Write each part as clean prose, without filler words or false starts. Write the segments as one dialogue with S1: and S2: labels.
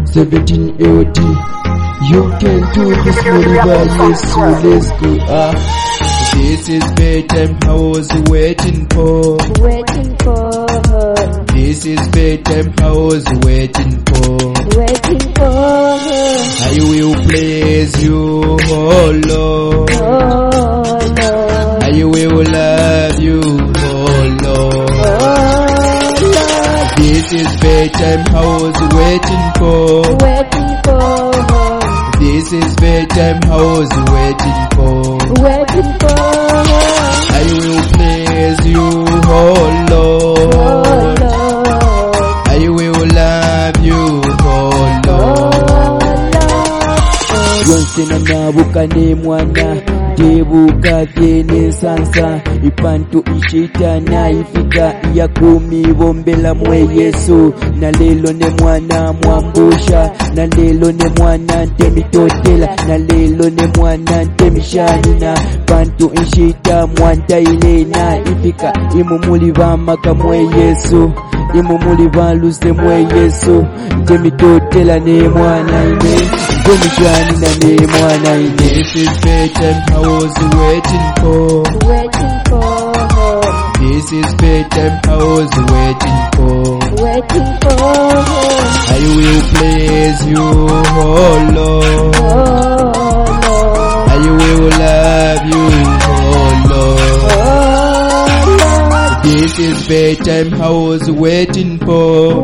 S1: 17 AD. You can do this, Moriba, yes, so let's go. This is bedtime, I was waiting for. This is bedtime, I was waiting for. I will praise you, oh Lord. I will love you, oh Lord. This is bedtime, I was waiting for. This is bedtime, I was waiting for. I will praise you, oh Lord. I will love you, oh Lord. Yonse na nabukane mwana debuka vyene sansa ipantu ishita na ifika ya kumi bombela mwe Yesu na lelo ne mwana mwambusha na lelo ne mwana ntemitotela na lelo ne mwana ntemishani na pantu ishita mwanta ile na ifika imumuli bamaka mwe Yesu imumuli baluse mwe Yesu ntemitotela ne mwana ine ntemishani na ne mwana ine. This is bedtime I was waiting for. This is bedtime I was waiting for. I will praise you, oh Lord. I will love you, oh Lord. This is bedtime I was waiting for.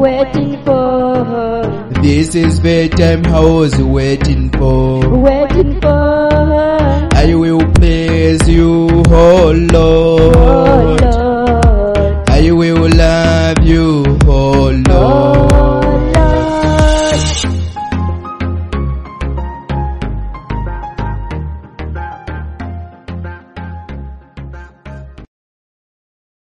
S1: This is bedtime I was waiting for. I will praise you, oh Lord.